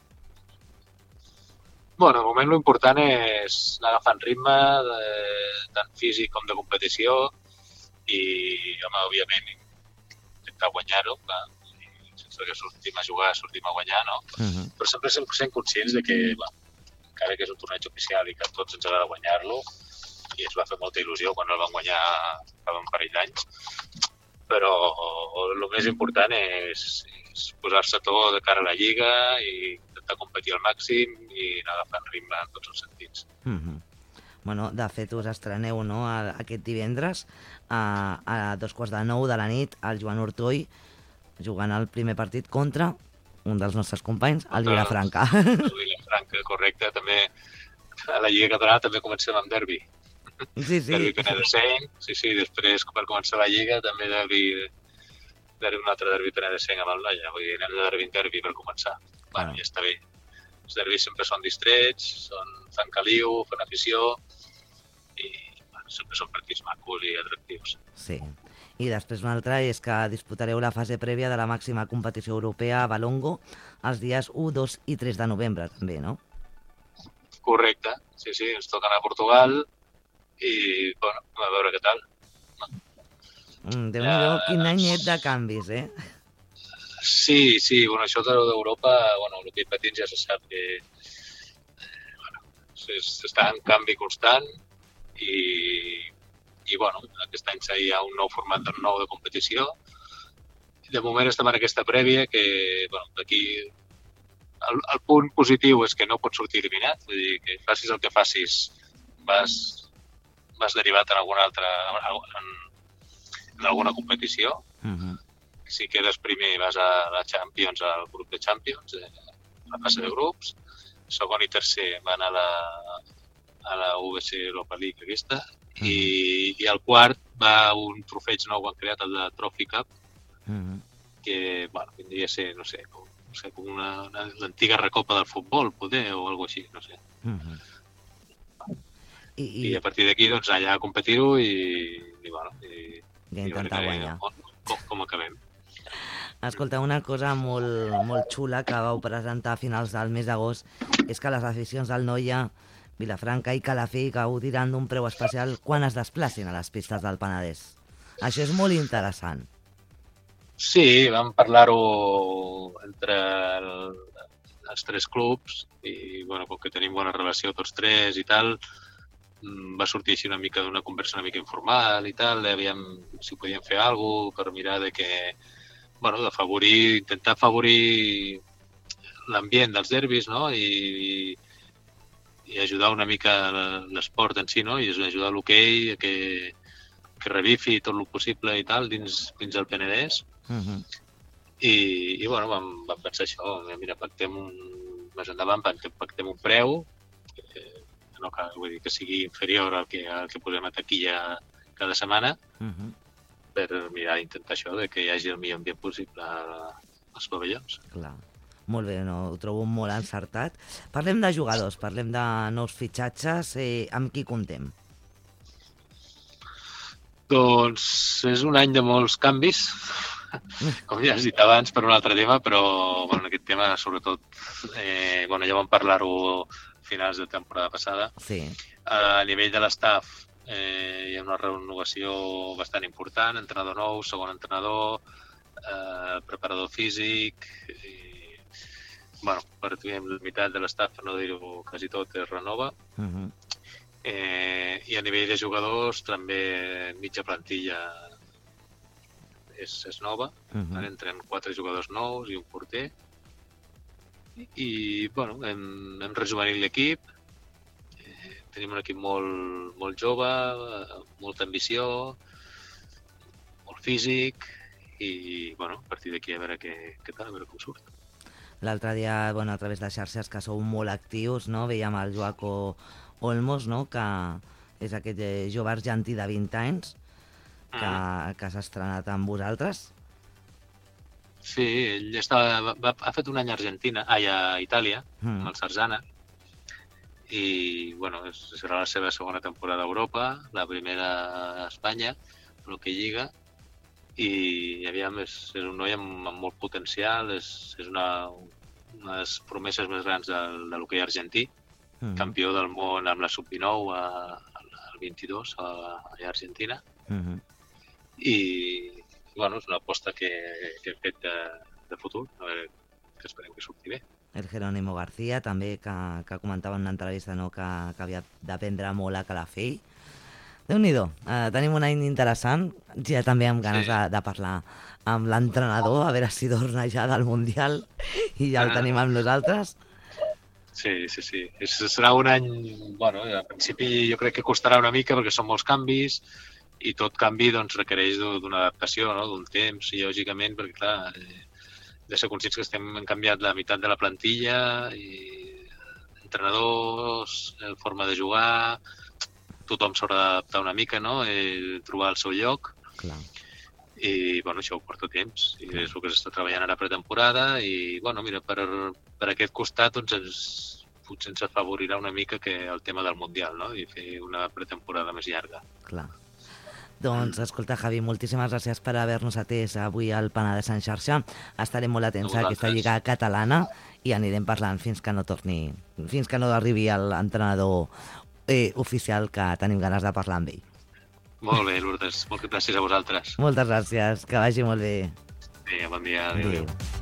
Bueno, de moment l'important és anar agafant ritme, de, tant físic com de competició, i, home, òbviament, intentar guanyar-ho, clar, sense que sortim a jugar, sortim a guanyar, no? Uh-huh. Però sempre cent per cent conscients de que, bueno, encara que és un torneig oficial i que a tots ens agrada guanyar-lo, i ens va fer molta il·lusió quan el vam guanyar fa un parell d'anys, però el més important és, és posar-se tot de cara a la Lliga i intentar competir al màxim i anar agafant ritme en tots els sentits. Uh-huh. Bueno, de fet, us estreneu, no?, aquest divendres a, a dos quarts de nou de la nit al Joan Ortoll, jugant el primer partit contra un dels nostres companys, el Vilafranca. El Vilafranca, correcte. També a la Lliga Catalana també comencem amb derbi. Sí, sí. Derbi Penedesenc, sí, sí, després per començar la Lliga també derbi, derbi un altre derbi Penedesenc amb el Noia, vull dir, anem de derbi en derbi per començar. Bueno, ja està bé. Els derbis sempre són distrets, són, fan caliu, fan afició i bueno, sempre són partits macos i atractius. Sí. I després una altra és que disputareu la fase prèvia de la màxima competició europea a Valongo els dies u, dos i tres de novembre, també, no? Correcte, sí, sí, ens toca anar a Portugal i, bueno, a veure què tal. Mm, Déu-n'hi-do, uh, quin anyet de canvis, eh? Sí, sí, bueno, això d'Europa, bueno, el que patins ja se sap que eh, bueno, està en canvi constant i, i bueno, aquest any hi ha un nou format nou de competició. De moment estem en aquesta prèvia que, bueno, d'aquí el, el punt positiu és que no pots sortir eliminat, vull dir que facis el que facis vas, vas derivat en alguna altra en, en alguna competició. Uh-huh. Si quedes primer vas a la Champions, al grup de Champions, a la fase de grups. Segon i tercer van a la, a la U B C Europa League aquesta. Uh-huh. I, I el quart va a un trofeig nou que han creat, el de Trophy Cup, uh-huh. que, bueno, vindria a ser, no sé, com, no sé, com una, una l'antiga recopa del futbol, poder, o alguna així, no sé. Uh-huh. I, i... I a partir d'aquí, doncs, allà a competir-ho i, i, bueno, i, i a intentar i guanyar. Com, com, com acabem. Escolta, una cosa molt, molt xula que vau presentar a finals del mes d'agost és que les aficions del Noia, Vilafranca i Calafell gaudiran d'un preu especial quan es desplacin a les pistes del Penedès. Això és molt interessant. Sí, vam parlar-ho entre el, els tres clubs i, bueno, com que tenim bona relació tots tres i tal, va sortir així una mica d'una conversa una mica informal i tal, aviam si podíem fer alguna cosa per mirar de que, bueno, d'afavorir, intentar afavorir l'ambient dels derbis, no? I, i ajudar una mica l'esport en si, no? I ajudar l'hoquei a que, que revifi tot el possible i tal dins, dins el Penedès. Uh-huh. I, i bueno, vam, vam pensar això, mira, pactem un, més endavant pactem un preu, que, no cal, vull dir, que sigui inferior al que, al que posem a taquilla cada setmana, uh-huh. per mirar d'intentar això, de que hi hagi el millor ambient possible als pavellons. Clar. Molt bé, no, ho trobo molt encertat. Parlem de jugadors, parlem de nous fitxatges. Eh, amb qui comptem? Doncs és un any de molts canvis, com ja has dit abans, per un altre tema, però bueno, aquest tema, sobretot, eh, bueno, ja vam parlar-ho a finals de temporada passada. Sí. A nivell de l'estaf, eh, hi ha una renovació bastant important, entrenador nou, segon entrenador, eh, preparador físic, i, bueno, per la meitat de l'estaf, per no dir-ho quasi tot, es renova. Uh-huh. Eh, I a nivell de jugadors també mitja plantilla és, és nova, uh-huh. entren quatre jugadors nous i un porter i bueno, hem, hem rejuvenit l'equip, eh, tenim un equip molt, molt jove, molta ambició, molt físic i bueno, a partir d'aquí a veure què, què tal, a veure com surt. L'altre dia, bueno, a través de xarxes que sou molt actius, no? Veiem el Joaco Olmos, no? Que és aquest eh, jove argentí de vint anys que, que s'ha estrenat amb vosaltres. Sí, ell estava, va, ha fet un any a Argentina, ai, a Itàlia, mm. amb el Sarzana, i bueno, és, serà la seva segona temporada a Europa, la primera a Espanya, el que lliga, i aviam, és, és un noi amb, amb molt potencial, és, és una, una de les promeses més grans de, de l'hoquei argentí, mm. campió del món amb la sub dinou al vint-i-dos a, a Argentina, mm-hmm. i bueno, és una aposta que, que hem fet de, de futur, a veure, que esperem que surti bé. El Jerónimo García també, que, que comentava en una entrevista, no, que, que havia d'aprendre molt a Calafell. Déu-n'hi-do, uh, tenim un any interessant, ja també amb ganes sí. de, de parlar amb l'entrenador, a veure si torna ja del Mundial i ja el ah. tenim amb nosaltres. Sí, sí, sí. És, serà un any, bueno, al principi jo crec que costarà una mica perquè són molts canvis i tot canvi doncs, requereix d'una adaptació, no? D'un temps, i lògicament, perquè clar, de ser conscients que estem hem canviat la meitat de la plantilla, i entrenadors, forma de jugar, tothom s'haurà d'adaptar una mica, no? I trobar el seu lloc. Clar. I bueno, això ho porta temps, i és el que s'està treballant ara pretemporada, i bueno, mira, per, per aquest costat doncs ens, potser ens afavorirà una mica que el tema del Mundial, no? I fer una pretemporada més llarga. Clar. Doncs, escolta, Javi, moltíssimes gràcies per haver-nos atès avui al Penedès en xarxa. Estarem molt atents a aquesta lliga catalana i anirem parlant fins que no torni, fins que no arribi l'entrenador eh, oficial, que tenim ganes de parlar amb ell. Molt bé, Lourdes. Moltes gràcies a vosaltres. Moltes gràcies. Que vagi molt bé. Sí, bon dia. Adéu.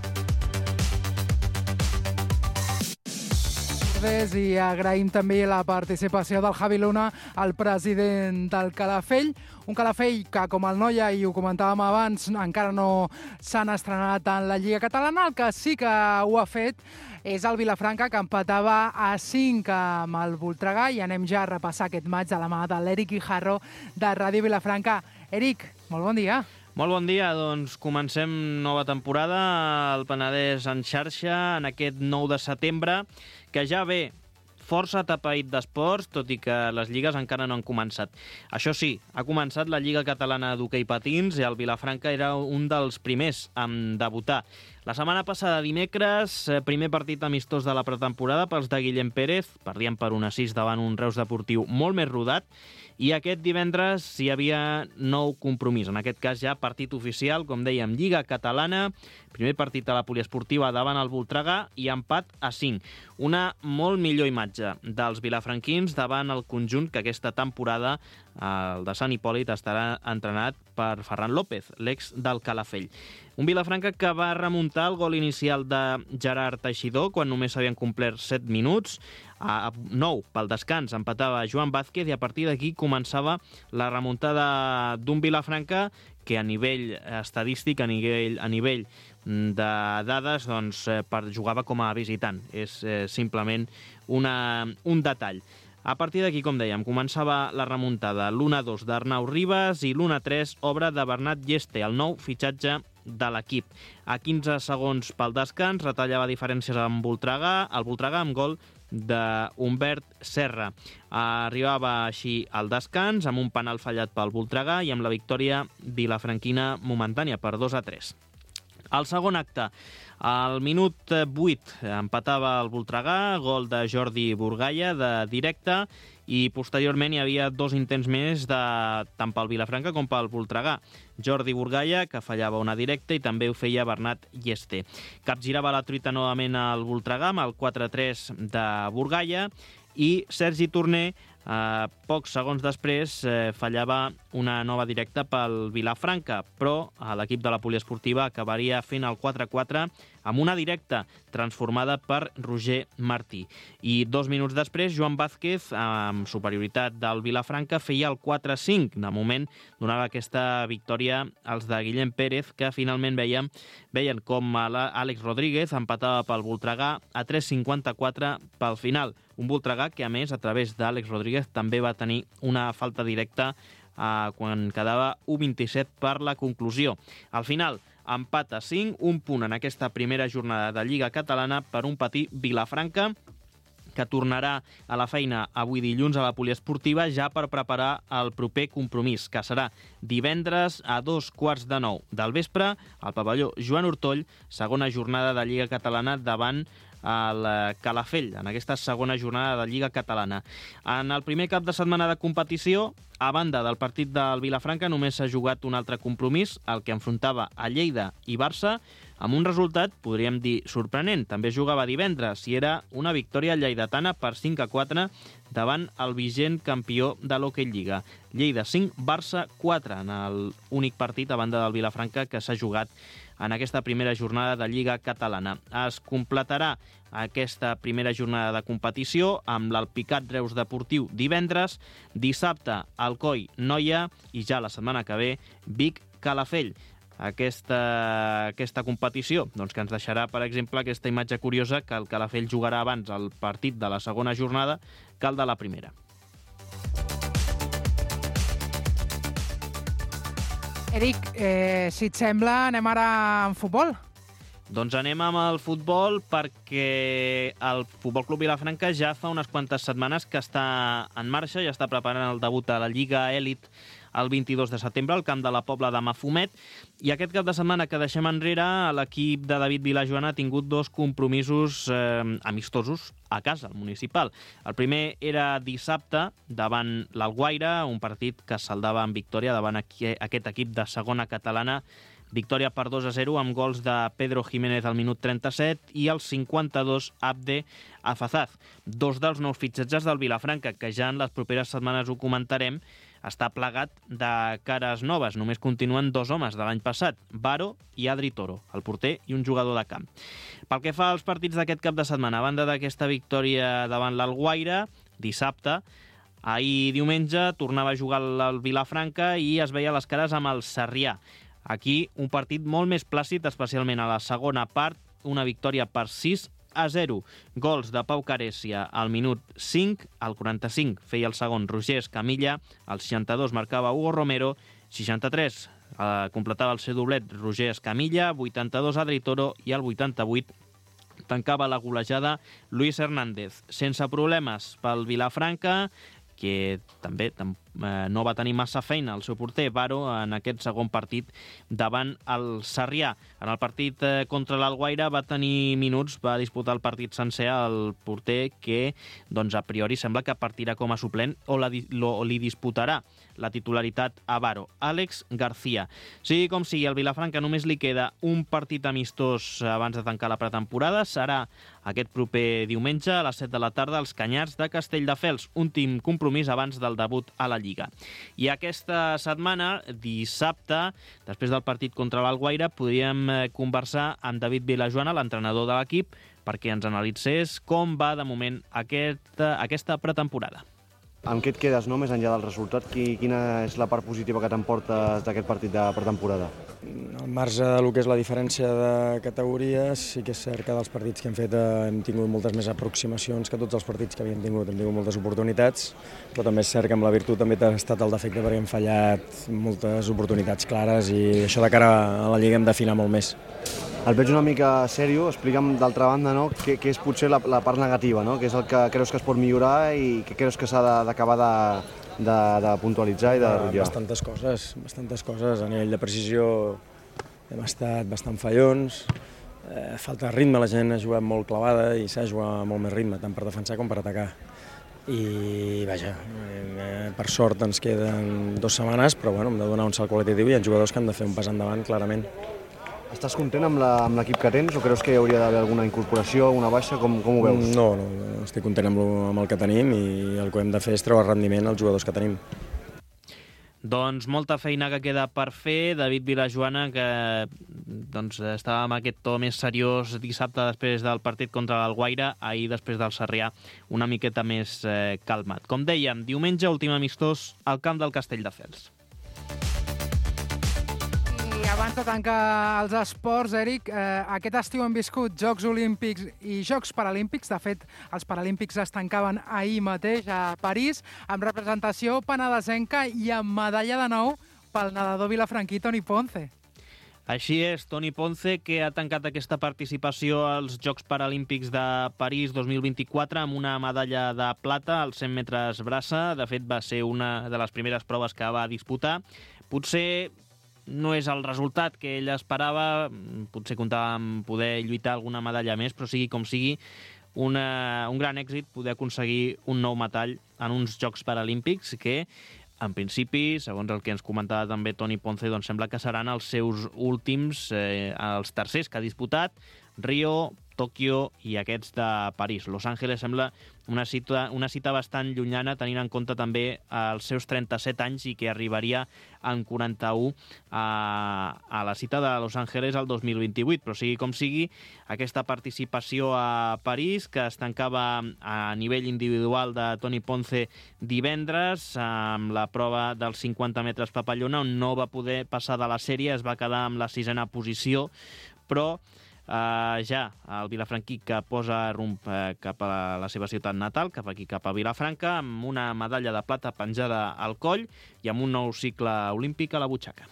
Adéu. I agraïm també la participació del Javi Luna, el president del Calafell. Un Calafell que, com el Noia, i ho comentàvem abans, encara no s'han estrenat en la Lliga Catalana. El que sí que ho ha fet és el Vilafranca, que empatava a cinc amb el Voltregà, i anem ja a repassar aquest maig de la mà de l'Eric Guijarro de Ràdio Vilafranca. Eric, molt bon dia. Molt bon dia, doncs comencem nova temporada al Penedès en xarxa en aquest nou de setembre, que ja ve força atapeït d'esports, tot i que les lligues encara no han començat. Això sí, ha començat la Lliga Catalana d'Hoquei Patins i el Vilafranca era un dels primers en debutar. La setmana passada, dimecres, primer partit amistós de la pretemporada pels de Guillem Pérez, perdien per un a sis davant un Reus Deportiu molt més rodat, i aquest divendres hi havia nou compromís. En aquest cas ja partit oficial, com dèiem, Lliga Catalana, primer partit a la poliesportiva davant el Voltregà i empat a cinc. Una molt millor imatge dels vilafranquins davant el conjunt que aquesta temporada, el de Sant Hipòlit, estarà entrenat per Ferran López, l'ex del Calafell. Un Vilafranca que va remuntar el gol inicial de Gerard Teixidor quan només s'havien complert set minuts. A nou pel descans empatava Joan Vázquez i a partir d'aquí començava la remuntada d'un Vilafranca que a nivell estadístic, a nivell, a nivell de dades, doncs, per, jugava com a visitant. És eh, simplement una, un detall. A partir d'aquí, com dèiem, començava la remuntada. l'u a dos d'Arnau Ribas i l'u a tres obra de Bernat Lleste, el nou fitxatge de l'equip. A quinze segons pel descans retallava diferències amb Voltregà, el Voltregà amb gol d'Humbert Serra. Arribava així al descans amb un penal fallat pel Voltregà i amb la victòria vilafranquina momentània per dos a tres. Al segon acte, al minut vuit, empatava el Voltregà, gol de Jordi Burgaya de directe, i posteriorment hi havia dos intents més de, tant pel Vilafranca com pel Voltregà. Jordi Burgaya, que fallava una directa, i també ho feia Bernat Lleste. Capgirava la truita novament al Voltregà amb el quatre a tres de Burgaya, i Sergi Torner, eh, pocs segons després, eh, fallava una nova directa pel Vilafranca, però l'equip de la poliesportiva acabaria fent el quatre a quatre amb una directa transformada per Roger Martí. I dos minuts després, Joan Vázquez, amb superioritat del Vilafranca, feia el quatre a cinc. De moment, donava aquesta victòria als de Guillem Pérez, que finalment veiem, veien com Àlex Rodríguez empatava pel Voltregà a tres a cinquanta-quatre pel final. Un Voltregà que, a més, a través d'Àlex Rodríguez, també va tenir una falta directa eh, quan quedava u a vint-i-set per la conclusió. Al final, empat a cinc, un punt en aquesta primera jornada de Lliga Catalana per un petit Vilafranca, que tornarà a la feina avui dilluns a la poliesportiva ja per preparar el proper compromís, que serà divendres a dos quarts de nou del vespre al pavelló Joan Ortoll, segona jornada de Lliga Catalana davant al Calafell, en aquesta segona jornada de Lliga Catalana. En el primer cap de setmana de competició, a banda del partit del Vilafranca, només s'ha jugat un altre compromís, el que enfrontava a Lleida i Barça, amb un resultat, podríem dir, sorprenent. També jugava divendres i era una victòria lleidatana per cinc a quatre davant el vigent campió de l'Hockey Lliga. Lleida cinc, Barça quatre, en l'únic partit a banda del Vilafranca que s'ha jugat en aquesta primera jornada de Lliga Catalana. Es completarà aquesta primera jornada de competició amb l'Alpicat Reus Deportiu divendres, dissabte Alcoi Noia i ja la setmana que ve Vic Calafell. Aquesta, aquesta competició doncs, que ens deixarà, per exemple, aquesta imatge curiosa que el Calafell jugarà abans el partit de la segona jornada que el de la primera. Eric, eh, si et sembla, anem ara amb futbol? Doncs anem amb el futbol perquè el Futbol Club Vilafranca ja fa unes quantes setmanes que està en marxa, ja està preparant el debut a la Lliga Elit el vint-i-dos de setembre al camp de la Pobla de Mafumet, i aquest cap de setmana que deixem enrere l'equip de David Vilajoana ha tingut dos compromisos eh, amistosos a casa, al municipal. El primer era dissabte davant l'Alguaire, un partit que saldava en victòria davant aquí, aquest equip de segona catalana. Victòria per dos a zero amb gols de Pedro Jiménez al minut trenta-set i al cinquanta-dos Abde Afazaz. Dos dels nous fitxatges del Vilafranca, que ja en les properes setmanes ho comentarem, està plegat de cares noves. Només continuen dos homes de l'any passat, Varo i Adri Toro, el porter i un jugador de camp. Pel que fa als partits d'aquest cap de setmana, a banda d'aquesta victòria davant l'Alguaire, dissabte, ahir diumenge tornava a jugar el Vilafranca i es veia les cares amb el Sarrià. Aquí un partit molt més plàcid, especialment a la segona part, una victòria per sis a zero. Gols de Pau Carèsia al minut cinc, al quaranta-cinc feia el segon Roger Escamilla, al seixanta-dos marcava Hugo Romero, seixanta-tres eh, completava el seu doblet Roger Escamilla, vuitanta-dos Adri Toro i al vuitanta-vuit tancava la golejada Luis Hernández. Sense problemes pel Vilafranca, que també eh, no va tenir massa feina el seu porter, Varo, en aquest segon partit davant el Sarrià. En el partit eh, contra l'Alguaire va tenir minuts, va disputar el partit sencer el porter que, doncs, a priori sembla que partirà com a suplent o, la, lo, o li disputarà la titularitat a Varo, Àlex García. Sigui com sigui, al Vilafranca només li queda un partit amistós abans de tancar la pretemporada. Serà aquest proper diumenge a les set de la tarda als Canyars de Castelldefels, un últim compromís abans del debut a la Lliga. I aquesta setmana, dissabte, després del partit contra l'Alguaire, podríem conversar amb David Vilajoana, l'entrenador de l'equip, perquè ens analitzés com va de moment aquesta, aquesta pretemporada. Amb què et quedes, no? Més enllà del resultat, quina és la part positiva que t'emportes d'aquest partit de pretemporada? Al marge del que és la diferència de categories, sí que és cert que dels partits que hem fet hem tingut moltes més aproximacions que tots els partits que havíem tingut. Hem tingut moltes oportunitats, però també és cert que amb la virtut també ha estat el defecte perquè hem fallat moltes oportunitats clares i això de cara a la Lliga hem d'afinar molt més. El veig una mica sèrio, explica'm d'altra banda, no? què, què és potser la, la part negativa, no? Què és el que creus que es pot millorar i què creus que s'ha d'acabar de, de, de puntualitzar i de rotllar? Bastantes coses, bastantes coses. A nivell de precisió hem estat bastant fallons, eh, falta ritme, la gent ha jugat molt clavada i s'ha jugat molt més ritme, tant per defensar com per atacar. I vaja, eh, per sort ens queden dues setmanes, però bueno, hem de donar un salt qualitatiu i hi ha jugadors que han de fer un pas endavant, clarament. Estàs content amb l'equip que tens o creus que hi hauria d'haver alguna incorporació, alguna baixa? Com, com ho veus? No, no, estic content amb, lo, amb el que tenim i el que hem de fer és treure rendiment als jugadors que tenim. Doncs molta feina que queda per fer. David Vilajoana, que doncs, estava amb aquest to més seriós dissabte després del partit contra l'Alguaire, ahir després del Sarrià una miqueta més eh, calmat. Com dèiem, diumenge últim amistós al camp del Castelldefels. Abans de tancar els esports, Eric, eh, aquest estiu hem viscut Jocs Olímpics i Jocs Paralímpics. De fet, els Paralímpics es tancaven ahir mateix a París, amb representació penedesenca i amb medalla de nou pel nedador vilafranquí Toni Ponce. Així és, Toni Ponce, que ha tancat aquesta participació als Jocs Paralímpics de París dos mil vint-i-quatre amb una medalla de plata als cent metres braça. De fet, va ser una de les primeres proves que va disputar. Potser no és el resultat que ell esperava, potser comptava amb poder lluitar alguna medalla més, però sigui com sigui, una, un gran èxit poder aconseguir un nou metall en uns Jocs Paralímpics que, en principi, segons el que ens comentava també Toni Ponce, doncs sembla que seran els seus últims, eh, els tercers que ha disputat, Rio, Tòquio i aquests de París. Los Angeles sembla una cita, una cita bastant llunyana, tenint en compte també els seus trenta-set anys i que arribaria en quaranta-u a, a la cita de Los Angeles el dos mil vint-i-vuit. Però sigui com sigui, aquesta participació a París, que es tancava a nivell individual de Toni Ponce divendres, amb la prova dels cinquanta metres papallona, on no va poder passar de la sèrie, es va quedar amb la sisena posició, però Uh, ja el vilafranquí que posa rumb uh, cap a la seva ciutat natal, cap aquí, cap a Vilafranca, amb una medalla de plata penjada al coll i amb un nou cicle olímpic a la butxaca.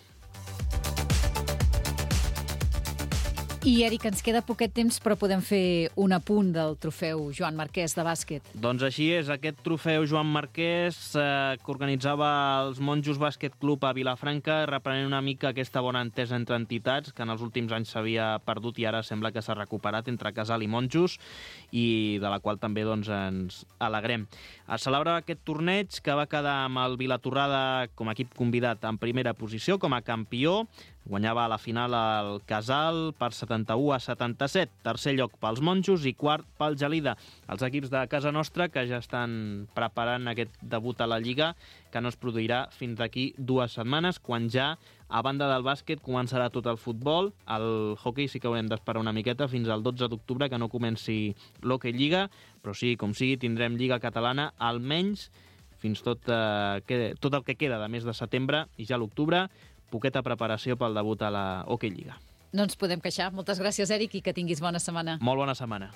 I, Eric, ens queda poquet temps, però podem fer un apunt del trofeu Joan Marquès de bàsquet. Doncs així és, aquest trofeu Joan Marquès eh, que organitzava els Monjos Bàsquet Club a Vilafranca, reprenent una mica aquesta bona entesa entre entitats, que en els últims anys s'havia perdut i ara sembla que s'ha recuperat entre Casal i Monjos, i de la qual també doncs, ens alegrem. Es celebra aquest torneig que va quedar amb el Vilatorrada com a equip convidat en primera posició, com a campió. Guanyava a la final el Casal per setanta-u a setanta-set, tercer lloc pels Monjos i quart pel Gelida. Els equips de casa nostra que ja estan preparant aquest debut a la Lliga, que no es produirà fins d'aquí dues setmanes, quan ja, a banda del bàsquet, començarà tot el futbol. El hoquei sí que haurem d'esperar una miqueta fins al dotze d'octubre, que no comenci l'Hockey Lliga, però sí, com sigui, tindrem Lliga Catalana almenys fins tot, eh, que, tot el que queda de mes de setembre i ja l'octubre, poqueta preparació pel debut a la Hockey Lliga. No ens podem queixar. Moltes gràcies, Eric, i que tinguis bona setmana. Molt bona setmana.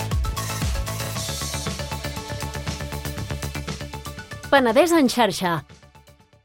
Penedès en xarxa,